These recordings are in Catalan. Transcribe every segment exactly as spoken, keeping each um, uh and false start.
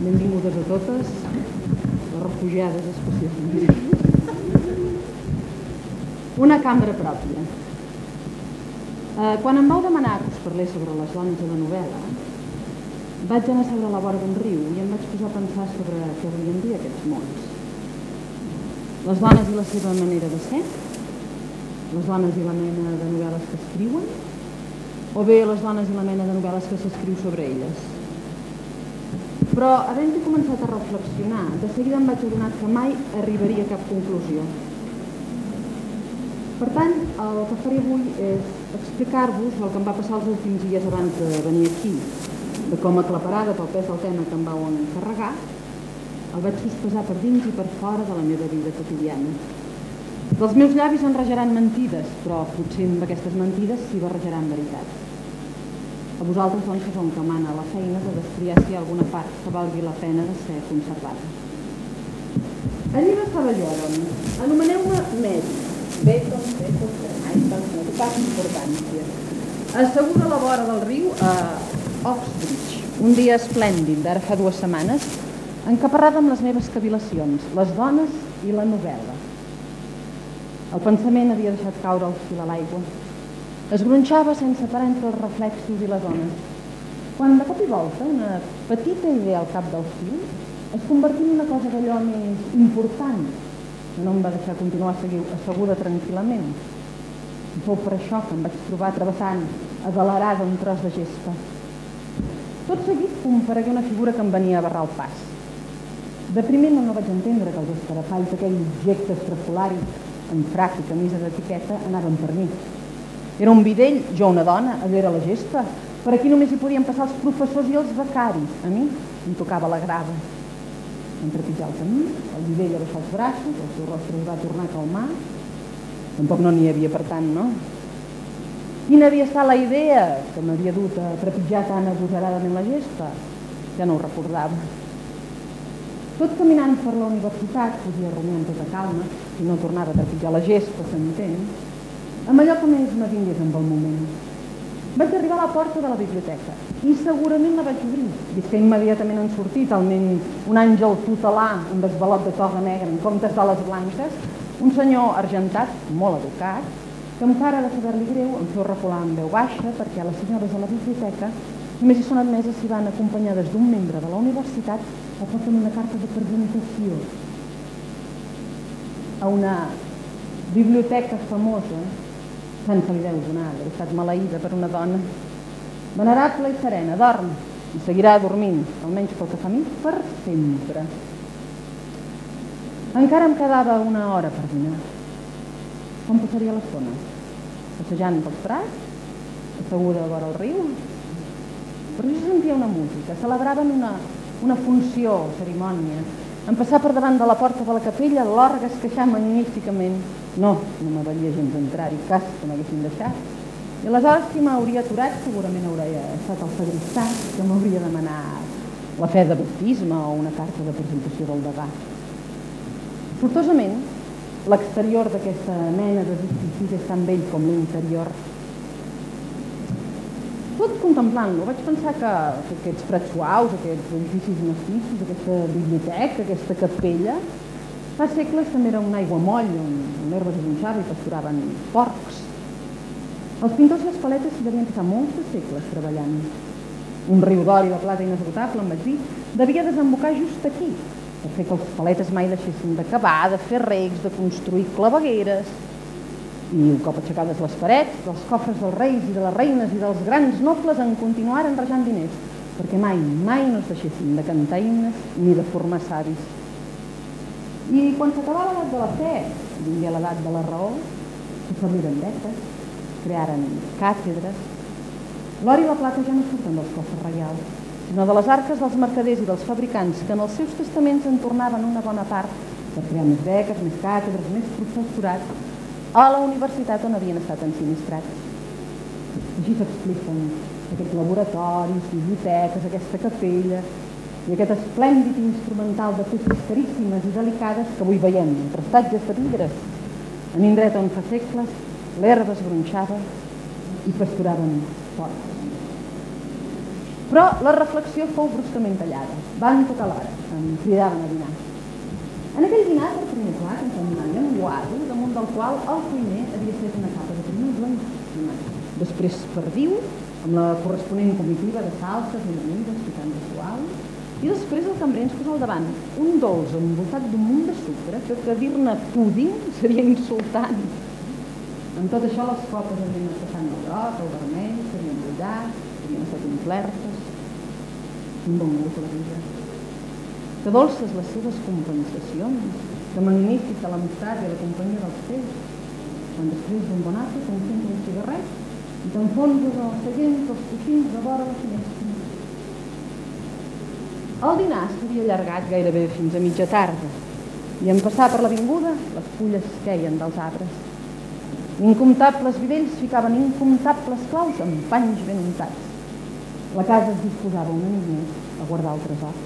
Benvingudes a totes, les refugiades especialment. Una cambra pròpia. Eh, quan em vau demanar que us parlés sobre les dones de la novel·la, vaig anar a seure a la vora d'un riu i em vaig posar a pensar sobre què volien dir aquests mots. Les dones i la seva manera de ser, les dones i la mena de novel·les que escriuen, o bé les dones i la mena de novel·les que s'escriu sobre elles. Però, havent-hi començat a reflexionar, de seguida em vaig adonar que mai arribaria a cap conclusió. Per tant, el que faré avui és explicar-vos el que em va passar els últims dies abans de venir aquí, de com, aclaparada pel pes del tema que em vau encarregar, el vaig sospesar per dins i per fora de la meva vida quotidiana. Dels meus llavis enrajaran mentides, però potser amb aquestes mentides s'hi barrejaran veritats. A vosaltres, doncs, que som que mana la feina de destriar si hi ha alguna part que valgui la pena de ser conservada. Allí estava jo, doncs. Anomeneu-me Mary. Bé, doncs, bé, doncs, ai, doncs, no té cap importància. Asseguda a la vora del riu, a Oxbridge, un dia esplèndid d'ara fa dues setmanes, encaparrada amb les meves cavil·lacions, les dones i la novel·la. El pensament havia deixat caure el fil a l'aigua. Es gronxava sense parar entre els reflexos i les ones, quan de cop i volta una petita idea al cap del fil es convertí en una cosa d'allò més important, que no em va deixar continuar asseguda tranquil·lament. I fou per això que em vaig trobar travessant adelerada un tros de gespa. Tot seguit comparegué una figura que em venia a barrar el pas. De primer no, no vaig entendre que els escarafalls d'aquell objecte estrafolari en frac i camisa d'etiqueta anaven per mi. Era un bidell, jo una dona, allò era la gespa. Per aquí només hi podien passar els professors i els becaris. A mi em tocava la grava. Em trepitjà el camí, el bidell abaixà els braços, el seu rostre es va tornar a calmar. Tampoc no n'hi havia per tant, no? Quina havia estat la idea que m'havia dut a trepitjar tan agosaradament la gespa? Ja no ho recordava. Tot caminant per la universitat, podia rumiar amb tota calma, si no tornava a trepitjar la gespa, s'entén, amb allò que més me vingués amb el moment. Vaig arribar a la porta de la biblioteca i segurament la vaig obrir, vist que immediatament han sortit almenys un àngel tutelà amb esvalot de toga negra en comptes d'ales blanques, un senyor argentat, molt educat, que amb cara de saber-li greu em feu recular en veu baixa perquè les senyores de la biblioteca només hi són admeses si van acompanyades d'un membre de la universitat o porten una carta de presentació a una biblioteca famosa. Tant se li deu donar, d'haver estat maleïda per una dona. Venerable i serena, dorm, i seguirà dormint, almenys pel que fa a mi, per sempre. Encara em quedava una hora per dinar. Com passaria l'estona? Passejant pels prats? Asseguda a vora el riu? Però jo sentia una música, celebraven una, una funció, cerimònia. En passar per davant de la porta de la capella, l'orgue es queixà magníficament. No, no m'avalia gens entrar-hi, cas que m'haguessin deixat. I aleshores qui m'hauria aturat segurament hauria estat el sagristà que m'hauria demanat la fe de baptisme o una carta de presentació del degà. Sortosament, l'exterior d'aquesta mena d'edifici és tan vell com l'interior. Tot contemplant-lo, vaig pensar que, que aquests prats suaus, aquests edificis massissos, aquesta biblioteca, aquesta capella, fa segles també era un aiguamoll on l'herba es gronxava i pasturaven porcs. Els pintors i les paletes s'hi devien passar molts de segles treballant. Un riu d'or i de plata inesgotable, em vaig dir, devia desembocar just aquí, per fer que els paletes mai deixessin de cavar, de fer recs, de construir clavegueres. I un cop aixecades les parets, dels cofres dels reis i de les reines i dels grans nobles en continuaren rajant diners, perquè mai, mai no es deixessin de cantar himnes ni de formar savis. I quan s'acabà l'edat de la fe, vingué l'edat de la raó, s'establiren beques, crearen càtedres. L'or i la plata ja no surten dels cofres reials, sinó de les arques dels mercaders i dels fabricants que en els seus testaments en tornaven una bona part per crear més beques, més càtedres, més professorat a la universitat on havien estat ensinistrats. Així s'expliquen aquests laboratoris, biblioteques, aquesta capella i aquest esplèndid instrumental de peces caríssimes i delicades que avui veiem entre estatges de vidres en indret on fa segles l'herba es gronxava i pasturaven porcs. Però la reflexió fou bruscament tallada. Van tocar l'hora, em cridaven a dinar. En aquell dinar, per primer plat, ens van donar llenguado, damunt del qual el cuiner havia fet una capa de primer blanquíssima. Després perdiu, amb la corresponent comitiva de salses i amanides picant de suau, i després el cambrer ens posa al davant un dolç envoltat d'un munt de sucre que, que dir-ne púding seria insultant. En tot això les copes havien estat el groc, el vermell, s'havien bullat, havien estat omplertes, un bon gust a la vida. Que dolces les seves compensacions, que magnífics a l'amistat i a la companyia dels teus, quan després d'un bon àpat t'encens un cigarret i t'enfonses als seients dels coixins de vora la finestra. El dinar s'havia allargat gairebé fins a mitja tarda i en passar per l'avinguda les fulles queien dels arbres. Incomptables vidells ficaven incomptables claus amb panys ben untats. La casa es disposava una nit més a guardar el tresor.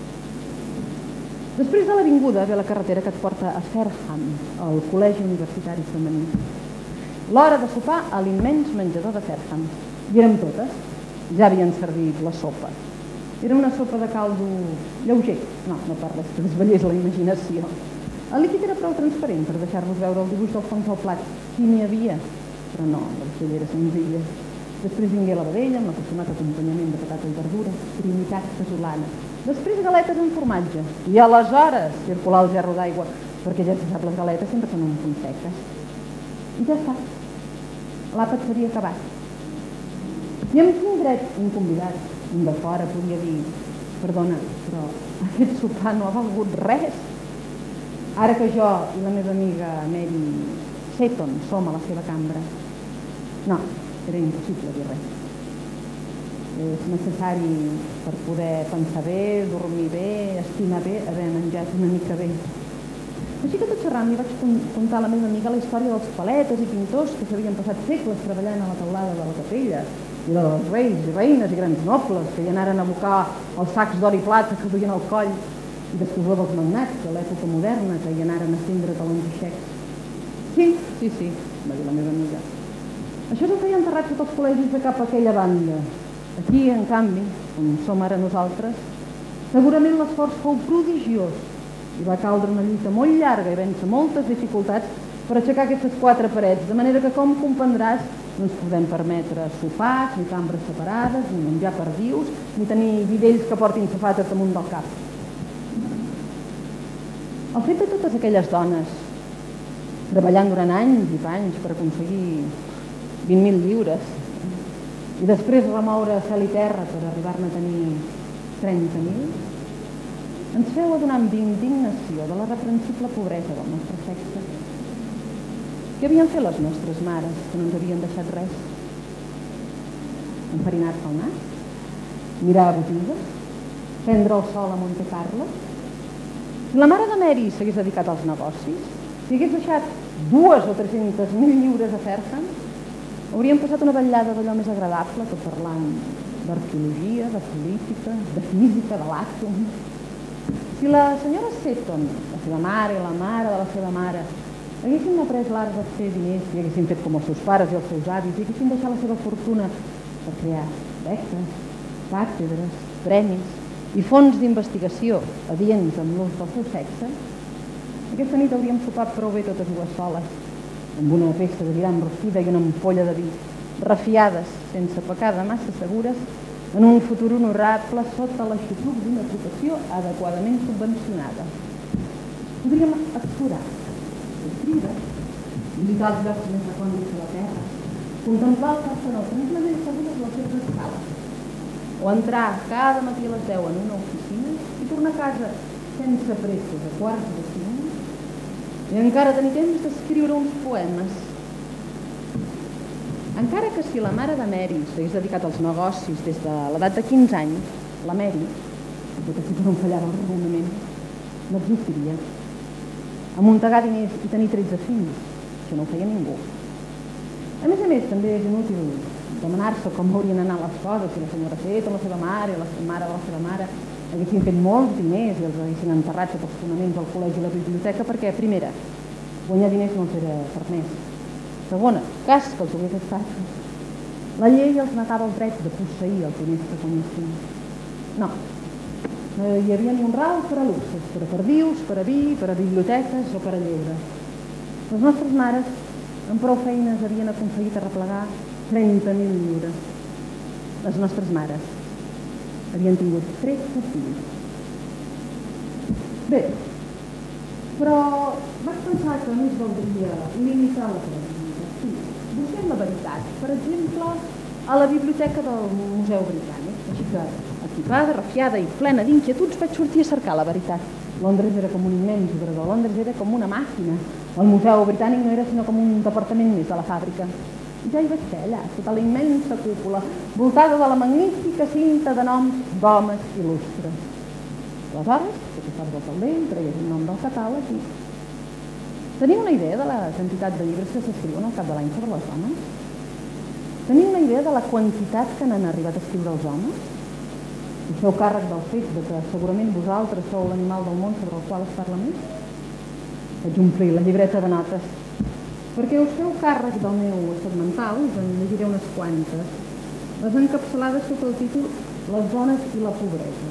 Després de l'avinguda ve la carretera que et porta a Fareham, al col·legi universitari femení. L'hora de sopar a l'immens menjador de Fareham. I érem totes. Ja havien servit la sopa. Era una sopa de caldo lleuger. No, no per res, que desvellés la imaginació. El líquid era prou transparent per deixar-vos veure el dibuix del fons del plat. Sí, n'hi havia, però no, la cella era senzilla. Després vingué la vedella amb l'acostumat acompanyament de patata i verdura, trinitat casolana. Després galetes amb formatge. I aleshores circular el gerro d'aigua, perquè ja se sap, les galetes sempre són un punt seques. I ja està. L'àpat s'havia acabat. I amb quin dret un convidat, un de fora, podia dir: perdona, però aquest sopar no ha valgut res. Ara que jo i la meva amiga Mary Seton som a la seva cambra. No, era impossible dir res. És necessari per poder pensar bé, dormir bé, estimar bé, haver menjat una mica bé. Així que tot xerrant li vaig contar a la meva amiga la història dels paletes i pintors que s'havien passat segles treballant a la teulada de la capella, i dels reis i reines i grans nobles que hi anaren a abocar els sacs d'or i plata que duien al coll, i després dels magnats de l'època moderna que hi anaren a cindre talons i xecs. Sí, sí, sí, va dir la meva amiga. Això és el que hi ha enterrat tots els col·legis de cap a aquella banda. Aquí, en canvi, on som ara nosaltres, segurament l'esforç fou prodigiós i va caldre una lluita molt llarga i vèncer moltes dificultats per aixecar aquestes quatre parets, de manera que, com comprendràs, no ens podem permetre sopars, ni cambres separades, ni menjar perdius, ni tenir vidells que portin safates damunt del cap. El fet de totes aquelles dones treballant durant anys i panys per aconseguir vint mil lliures i després remoure cel i terra per arribar-ne a tenir trenta mil, ens feu adonar amb indignació de la reprensible pobresa del nostre sexe. Què havien fet les nostres mares que no ens havien deixat res? Enfarinar-se al nas? Mirar a botigues? Prendre el sol a Monte Carlo? Si la mare de Mary s'hagués dedicat als negocis, si hagués deixat dues o tres-centes mil lliures a fer-se'n, hauríem passat una vetllada d'allò més agradable que parlant d'arqueologia, de política, de física, de l'àtom. Si la senyora Seton, la seva mare i la mare de la seva mare, haguessin après l'art de fer diners i haguessin fet com els seus pares i els seus avis i haguessin deixat la seva fortuna per crear beques, càtedres, premis i fons d'investigació adients amb l'ús del seu sexe, aquesta nit hauríem sopat prou bé totes dues soles, amb una peça de viram rostida i una ampolla de vi, refiades, sense pecada massa segures, en un futur honorable sota l'aixopluc d'una professió adequadament subvencionada. Podríem explorar, escriure, visitar els llocs més recòndits de la terra, contemplar el Partenó tranquil·lament segures les seves escales, o entrar cada matí a les deu en una oficina i tornar a casa sense presses a quarts de cinc, i encara tenir temps d'escriure uns poemes. Encara que si la mare de Mary s'hagués dedicat als negocis des de l'edat de quinze anys, la Mary, tot així per on fallava el raonament, no existiria. Amuntegar diners i tenir tretze fills, això no ho feia ningú. A més a més, també és inútil demanar-se com haurien anat les coses si la senyora Seton, la seva mare i la mare de la seva mare haguessin fet molts diners i els haguessin enterrat sota els fonaments del col·legi i la biblioteca, perquè, primera, guanyar diners no els era permès. Segona, cas que els hagués estat, La llei els negava el dret de posseir els diners que guanyessin. No, no hi havia ni un ral per a luxes, per a perdius, per a vi, per a biblioteques o per a lleure. Les nostres mares, amb prou feines, havien aconseguit arreplegar trenta mil lliures. Les nostres mares havien tingut tretze fills. Bé, però vaig pensar que més valdria limitar la pregunta. Sí, busquem la veritat, per exemple, a la biblioteca del Museu Britànic. Així que, equipada, refiada i plena d'inquietuds, vaig sortir a cercar la veritat. Londres era com un immens obrador, Londres era com una màquina. El Museu Britànic no era sinó com un departament més de la fàbrica. I ja hi vaig ser allà, sota la immensa cúpula, voltada de la magnífica cinta de noms d'homes il·lustres. Aleshores, tot això del calder, traies un nom del catàleg i... Teniu una idea de la quantitat de llibres que s'escriuen al cap de l'any sobre les dones? Teniu una idea de la quantitat que n'han arribat a escriure els homes? Us feu càrrec del fet de que segurament vosaltres sou l'animal del món sobre el qual es parla més? Vaig omplir la llibreta de notes. Perquè us feu càrrec del meu segmental, us en llegiré unes quantes. Les encapçalades sota el títol Les dones i la pobresa.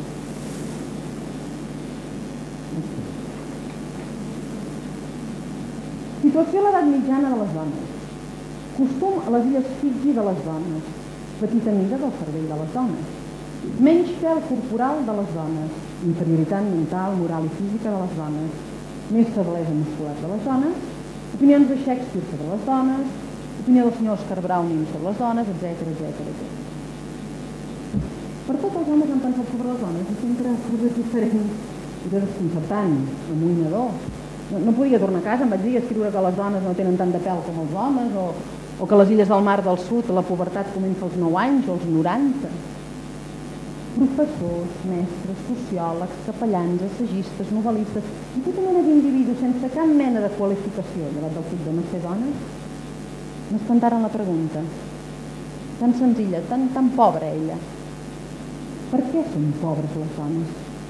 Situació a l'edat mitjana de les dones. Costum a les illes Fiji de les dones. Petita mida del cervell de les dones. Menys pèl corporal de les dones. Inferioritat mental, moral i física de les dones. Més feblesa muscular de les dones. Opinions de Shakespeare sobre les dones. Opinió del senyor Oscar Browning sobre les dones, etcètera, etcètera, etcètera. Per tot els homes han pensat sobre les dones i sempre coses diferents. Era desconcertant, amoïnador. No, no podia tornar a casa, em vaig dir a escriure que les dones no tenen tant de pèl com els homes, o, o que a les illes del Mar del Sud la pubertat comença als nou anys o als noranta. Professors, mestres, sociòlegs, capellans, assagistes, novel·listes i tota mena d'individus sense cap mena de qualificació llevat del fet de no ser dones m'espantaren la pregunta. Tan senzilla, tan, tan pobra ella. Per què són pobres les dones?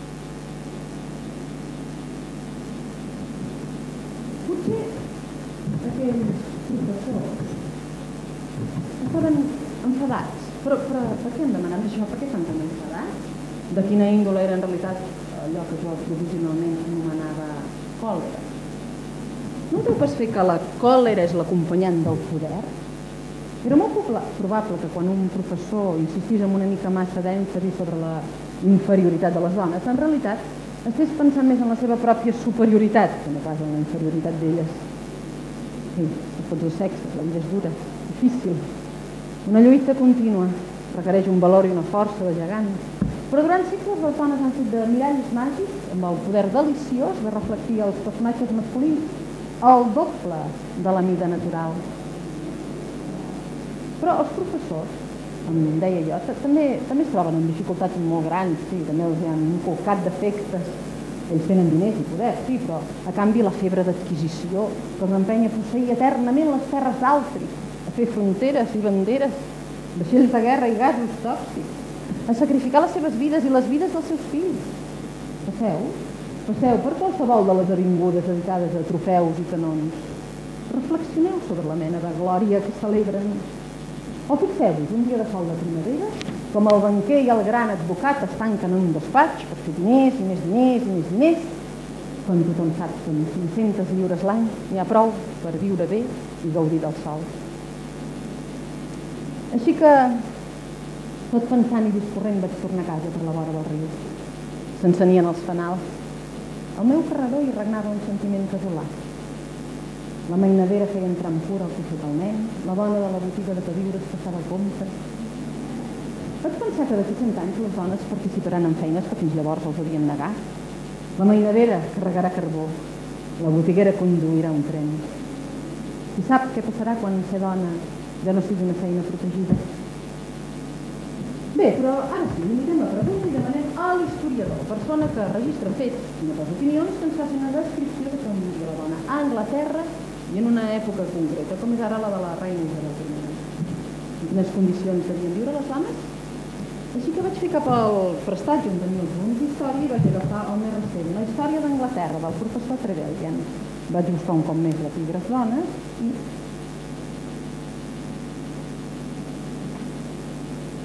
Potser aquells professors estaven enfadats. Però, però per què hem demanat això? Per què estan tan enfadats? De quina índole era en realitat allò que jo provisionalment anomenava còlera? No deu pas fer que la còlera és l'acompanyant del poder? Era molt probable que quan un professor insistís amb una mica massa d'èmfasi sobre la inferioritat de les dones, en realitat estigués pensant més en la seva pròpia superioritat que no pas en la inferioritat d'elles. Sí, de tots els sexes, la vida és dura, difícil. Una lluita contínua, requereix un valor i una força de gegant. Però durant segles les dones han fet de miralls màgics amb el poder deliciós de reflectir els personatges masculins el doble de la mida natural. Però els professors, em deia jo, també, també es troben amb dificultats molt grans, sí, també els han inculcat defectes. Ells tenen diners i poder, sí, però a canvi la febre d'adquisició que els empenya a posseir eternament les terres d'altri, a fer fronteres i banderes, vaixells de guerra i gasos tòxics, a sacrificar les seves vides i les vides dels seus fills. Passeu, passeu per qualsevol de les avingudes dedicades a trofeus i canons. Reflexioneu sobre la mena de glòria que celebren. O fixeu-vos, un dia de sol de primavera, com el banquer i el gran advocat es tanquen en un despatx per fer diners i més diners i més diners, quan tothom sap que amb cinc-centes lliures l'any n'hi ha prou per viure bé i gaudir del sol. Així que, tot pensant i discorrent, vaig tornar a casa per la vora del riu. S'encenien els fanals. Al meu carreró hi regnava un sentiment casolà. La mainadera feia entrar en pura al costat del nen, la dona de la botiga de queviures passava el compte. Vaig pensar que d'aquí cent anys les dones participaran en feines que fins llavors els havien negat. La mainadera carregarà carbó, la botiguera conduirà un tren. I sap què passarà quan ser dona ja no sigui una feina protegida? Bé, però ara sí, limitem la pregunta i demanem a l'historiador, persona que registra fets i no pas opinions, que ens faci una descripció de com vivia la dona a Anglaterra i en una època concreta, com és ara la de la reina Isabel primera. En quines condicions devien viure les dones? Així que vaig fer cap al prestatge on tenia els volums d'història i vaig agafar el més recent, la història d'Anglaterra, del professor Trevelyan. Vaig buscar un cop més l'epígraf dones i...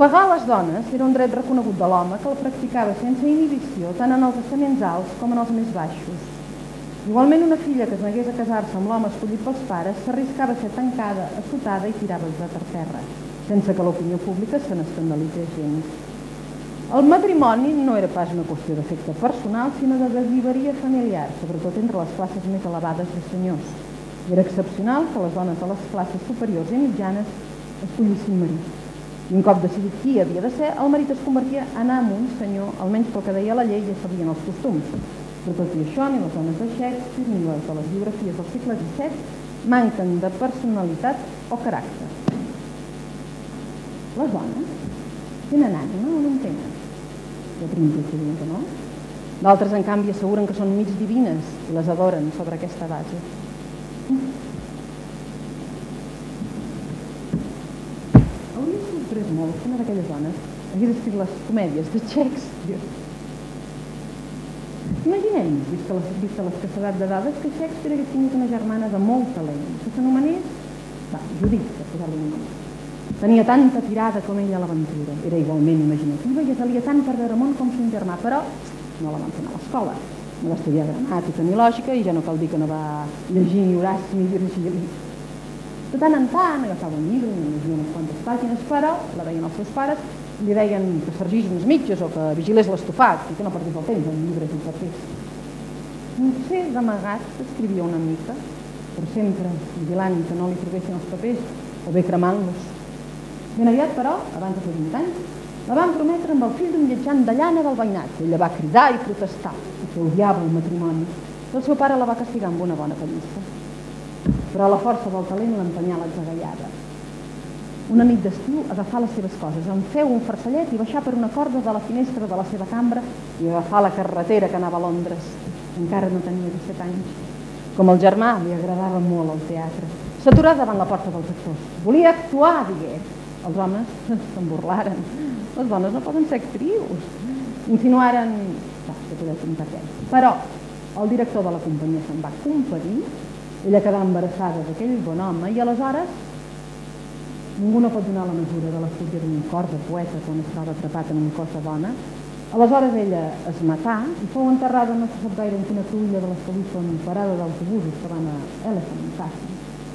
Ofegar les dones era un dret reconegut de l'home que el practicava sense inhibició tant en els estaments alts com en els més baixos. Igualment, una filla que es negués a casar-se amb l'home escollit pels pares s'arriscava a ser tancada, assotada i tirada per terra, sense que l'opinió pública se n'escandalitzés gens. El matrimoni no era pas una qüestió d'afecte personal, sinó de desviveria familiar, sobretot entre les classes més elevades de senyors. Era excepcional que les dones de les classes superiors i mitjanes escollissin marit. I un cop decidit qui havia de ser, el marit es convertia en amo, un senyor, almenys pel que deia la llei i sabien els costums. Però tot i això, ni les dones de Shakespeare ni les de les biografies del segle disset manquen de personalitat o caràcter. Les dones tenen ànima o no en tenen? De principi diuen que no. D'altres, en canvi, asseguren que són mig divines i les adoren sobre aquesta base. Hauria sorprès molt que una d'aquelles dones hagués escrit les comèdies de Shakespeare. Imaginem, vista l'escassedat de dades, que Shakespeare hagués tingut una germana de molt talent, que s'anomenés Judit, per posar-li un nom. Tenia tanta tirada com ella a l'aventura, era igualment imaginativa i es valia tant per veure món com son germà, però no la van fer a l'escola. No va estudiar gramàtica ni lògica i ja no cal dir que no va llegir ni Horaci ni Virgili. De tant en tant agafava un llibre i llegia unes quantes pàgines, però la veien els seus pares, li deien que sergís unes mitges o que vigilés l'estofat i que no perdés el temps en llibres i papers. Potser d'amagat s'escrivia una mica, per sempre vigilant que no li trobessin els papers o bé cremant-los. Ben aviat, però, abans de fer vint anys, la van prometre amb el fill d'un viatjant de llana del veïnat. Ella va cridar i protestar, que odiava el matrimoni. El seu pare la va castigar amb una bona pallissa. Però la força del talent l'empenyà a l'atzagaiada. Una nit d'estiu agafar les seves coses, en feu un farcellet i baixar per una corda de la finestra de la seva cambra i agafar la carretera que anava a Londres. Encara no tenia disset anys. Com el germà, li agradava molt el teatre. S'aturà davant la porta dels actors. Volia actuar, digué. Els homes se'n burlaren. Les dones no poden ser actrius. Insinuaren... No, que poder pintar què. Però el director de la companyia se'n va compadir, ella quedà embarassada d'aquell bon home i aleshores ningú no pot donar la mesura de la fúria d'un cor de poeta quan es troba atrapat en un cos de dona. Aleshores ella es matà i fou enterrada no se sap gaire en quina cruïlla de les que avui són parada d'autobusos que van a Elephant Castle.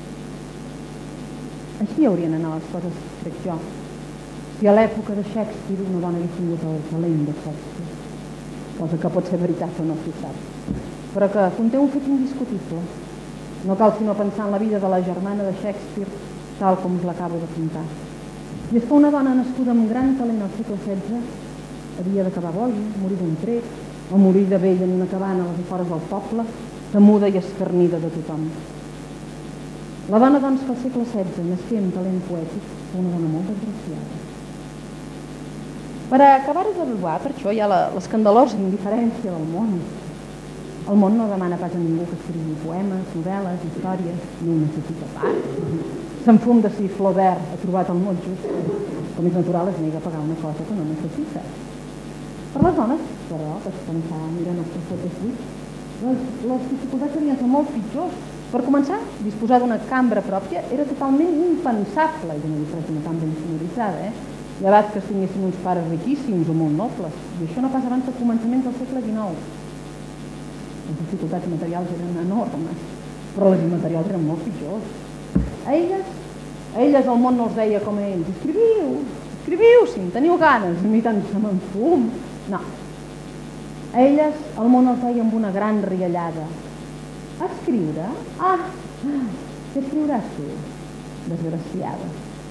Així haurien anat les coses, crec jo, si a l'època de Shakespeare una dona hagués tingut el talent de Shakespeare, cosa que pot ser veritat o no, si sap, però que conté un fet indiscutible. No cal sinó pensar en la vida de la germana de Shakespeare, tal com us l'acabo de contar. I és que una dona nascuda amb gran talent al segle setze havia d'acabar boja, morir d'un tret, o morir de vell en una cabana a les afores del poble, temuda i escarnida de tothom. La dona, doncs, que al segle setze nasqué amb talent poètic, fou una dona molt desgraciada. Per acabar-ho d'adobar, per això hi ha l'escandalosa indiferència del món. El món no demana pas a ningú que escrigui poemes, novel·les, històries, no ho necessita pas. S'enfunda si Flaubert ha trobat el mot just. Com és natural, es nega a pagar una cosa que no necessita. Per les dones, però, que es pensar, mirant els profetes buits, les, les dificultats havien de ser molt pitjors. Per començar, disposar d'una cambra pròpia era totalment impensable, i no dic res d'una cambra insonoritzada, eh? Llevat que tinguessin uns pares riquíssims o molt nobles, i això no pas abans del començament del segle dinou. Les dificultats materials eren enormes, però les immaterials eren molt pitjors. A elles, a elles el món no els deia com a ells, escriviu, escriviu si en teniu ganes, a mi tant se me'n fum. No. A elles el món els deia amb una gran riallada. Escriure? Ah, què escriuràs tu? Desgraciada.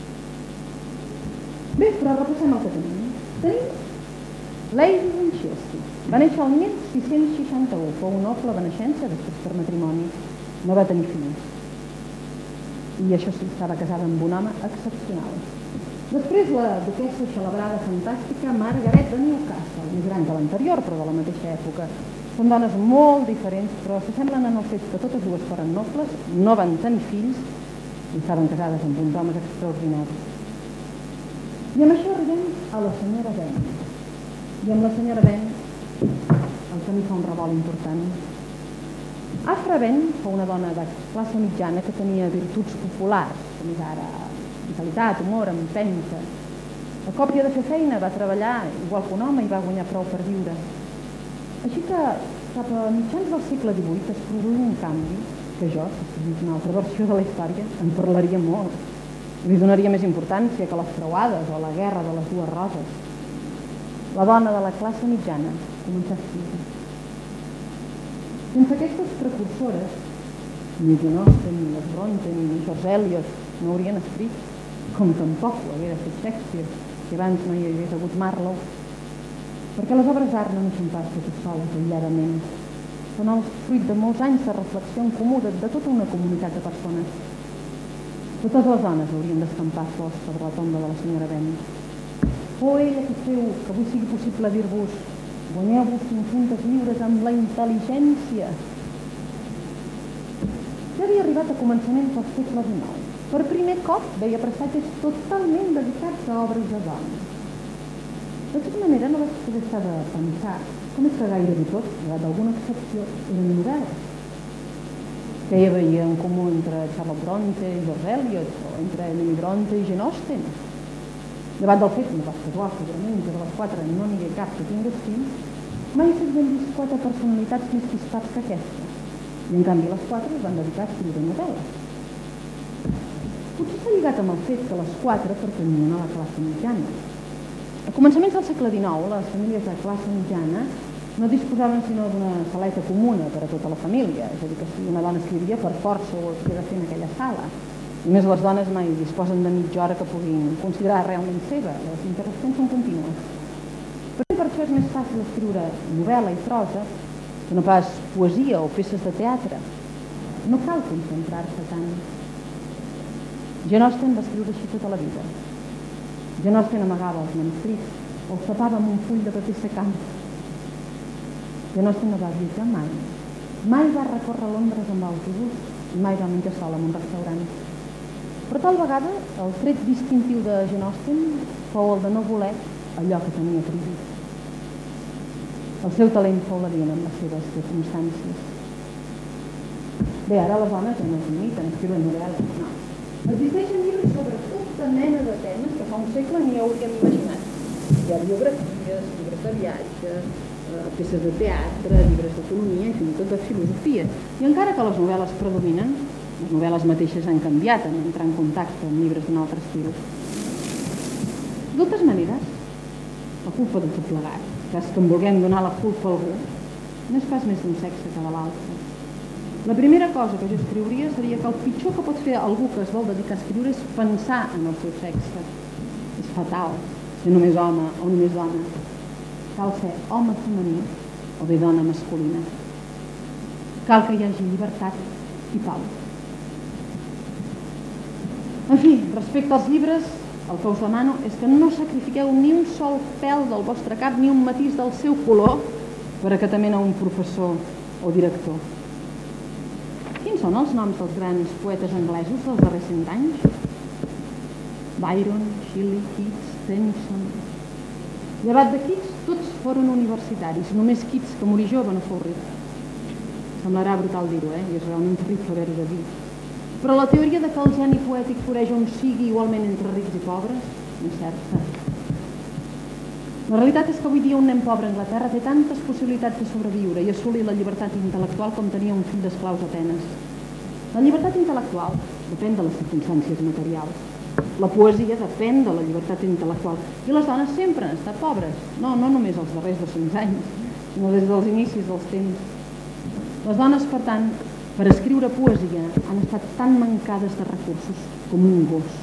Bé, però repassem el que tenim. Tenim Lady Winchelsea. Va néixer el mil sis-cents seixanta-u, fou un noble de naixença, després per matrimoni. No va tenir fills. I això sí, estava casada amb un home excepcional. Després la duquessa celebrada fantàstica Margaret de Newcastle, més gran que l'anterior, però de la mateixa època. Són dones molt diferents, però s'assemblen en el fet que totes dues foren nobles, no van tenir fills i estaven casades amb uns homes extraordinaris. I amb això arribem a la senyora Benn. I amb la senyora Benn el camí fa un revolt important. Afra Benn fou una dona de classe mitjana que tenia virtuts populars, com és ara vitalitat, humor, empenta. A còpia de fer feina va treballar igual que un home i va guanyar prou per viure. Així que cap a mitjans del segle divuit es produí un canvi que jo, si escrivís una altra versió de la història, en parlaria molt. Li donaria més importància que les creuades o la guerra de les dues roses. La dona de la classe mitjana començà a escriure. Sense aquestes precursores, ni Jane Austen, ni les Bronte, ni George Eliot no haurien escrit, com tampoc ho hagués fet Shakespeare, si abans no hi hagués hagut Marlowe, perquè les obres d'art no són pas totes soles, aïlladament. Són el fruit de molts anys de reflexió en comú de, de tota una comunitat de persones. Totes les dones haurien d'escampar flors sobre la tomba de la senyora Bennet. O ella que feu que avui sigui possible dir-vos guanyeu-vos cinc-centes lliures amb la intel·ligència. Ja havia arribat a començaments del segle dinou. Per primer cop veia presatges totalment dedicats a obres de dones. De tota manera no vaig poder estar de pensar com és que gairebé tot, llevat d'alguna excepció, eren novel·les. Què hi havia en comú entre Charlotte Bronte i George Eliot, o entre Emily Bronte i Jane Austen? Llevat del fet, no pas casual, segurament, que de les quatre no n'hi ha cap que tingués fills, mai s'havien vist quatre personalitats més dispars que aquesta. I en canvi les quatre es van dedicar a escriure novel·les. Potser s'ha lligat amb el fet que les quatre pertanyien a la classe mitjana. A començaments del segle dinou, les famílies de classe mitjana no disposaven sinó d'una saleta comuna per a tota la família, és a dir, que si una dona escrivia per força ho havia de fer en aquella sala. I més les dones mai disposen de mitja hora que puguin considerar realment seva, les interrupcions són contínues. Per això és més fàcil escriure novel·la i prosa que no pas poesia o peces de teatre. No cal concentrar-se tant. Jane Austen va escriure així tota la vida. Jane Austen amagava els manuscrits o els tapava amb un full de paper secant. Jane Austen no va viatjar mai. Mai va recórrer Londres amb autobús i mai va menjar sola en un restaurant. Però tal vegada el tret distintiu de Jane Austen fou el de no voler allò que tenia prohibit. El seu talent fou l'alien amb les seves circumstàncies. Bé, ara les dones ja no es limiten a escriure novel·les, no. Existeixen llibres sobre tota mena de temes que fa un segle ni hauríem imaginat. Hi ha biografies, llibres de viatge, eh, peces de teatre, llibres d'economia, i fins i tot de filosofia. I encara que les novel·les predominen, les novel·les mateixes han canviat en entrar en contacte amb llibres d'un altre estil. De totes maneres, la culpa de tot plegat, que és que en vulguem donar la culpa a algú, no és pas més d'un sexe que de l'altre. La primera cosa que jo escriuria seria que el pitjor que pot fer algú que es vol dedicar a escriure és pensar en el seu sexe. És fatal ser només home o només dona. Cal ser home femení o bé dona masculina. Cal que hi hagi llibertat i pau. En fi, respecte als llibres, el que us demano és que no sacrifiqueu ni un sol pèl del vostre cap ni un matís del seu color per acatament a un professor o director. Quins són els noms dels grans poetes anglesos dels darrers cent anys? Byron, Shelley, Keats, Tennyson... Llevat de Keats, tots foren universitaris, només Keats, que morí jove, no fou ric. Semblarà brutal dir-ho, eh? I és realment terrible haver-ho de dir. Però la teoria de que el geni poètic floreix on sigui igualment entre rics i pobres no és certa. La realitat és que avui dia un nen pobre a Anglaterra té tantes possibilitats de sobreviure i assolir la llibertat intel·lectual com tenia un fill d'esclaus a Atenes. La llibertat intel·lectual depèn de les circumstàncies materials. La poesia depèn de la llibertat intel·lectual. I les dones sempre han estat pobres. No, no només els darrers dos-cents anys, sinó des dels inicis dels temps. Les dones, per tant, per escriure poesia han estat tan mancades de recursos com un gos.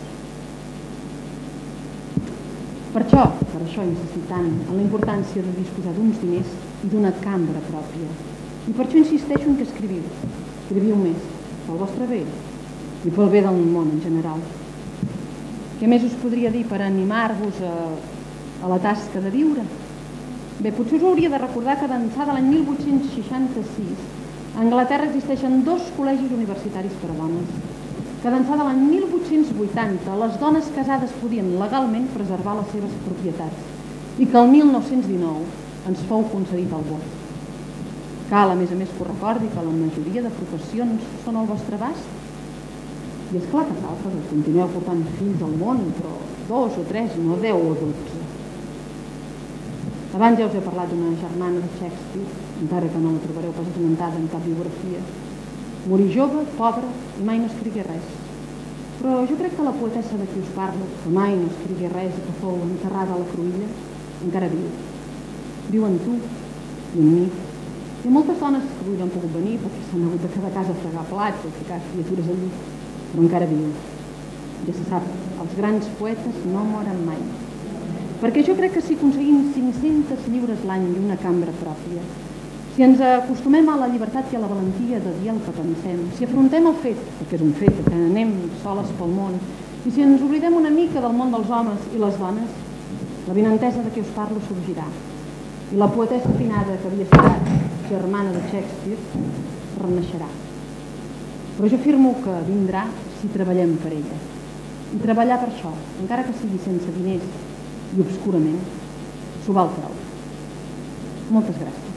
Per això, per això insistir tant en la importància de disposar d'uns diners i d'una cambra pròpia. I per això insisteixo en que escriviu. Escriviu més, pel vostre bé i pel bé del món en general. Què més us podria dir per animar-vos a, a la tasca de viure? Bé, potser us hauria de recordar que d'ençà de l'any mil vuit-cents seixanta-sis a Anglaterra existeixen dos col·legis universitaris per a dones. Que d'ençà de l'any mil vuit-cents vuitanta les dones casades podien legalment preservar les seves propietats i que el mil nou-cents dinou ens fou concedit el vot. Cal, a més a més, que ho recordi que la majoria de professions són al vostre abast. I és clar que cal que continueu portant fills al món, però dos o tres, no deu o dotze. Abans ja us he parlat d'una germana de Shakespeare, encara que no la trobareu pas esmentada en cap biografia. Morí jove, pobra i mai no escrigué res. Però jo crec que la poetessa de qui us parlo, que mai no escrigué res i que fou enterrada a la Cruïlla, encara viu. Viu en tu i en mi. Hi ha moltes dones que avui no han pogut venir perquè s'han hagut de quedar a casa a fregar plats o ficar criatures al llit, però encara viu. Ja se sap, els grans poetes no moren mai. Perquè jo crec que si aconseguim cinc-cents lliures l'any i una cambra pròpia, si ens acostumem a la llibertat i a la valentia de dir el que pensem, si afrontem el fet, perquè és un fet, que anem soles pel món, i si ens oblidem una mica del món dels homes i les dones, la benentesa de què us parlo sorgirà. I la poetessa finada que havia estat germana de Shakespeare renaixerà. Però jo afirmo que vindrà si treballem per ella. I treballar per això, encara que sigui sense diners i obscurament, s'ho val treure. Moltes gràcies.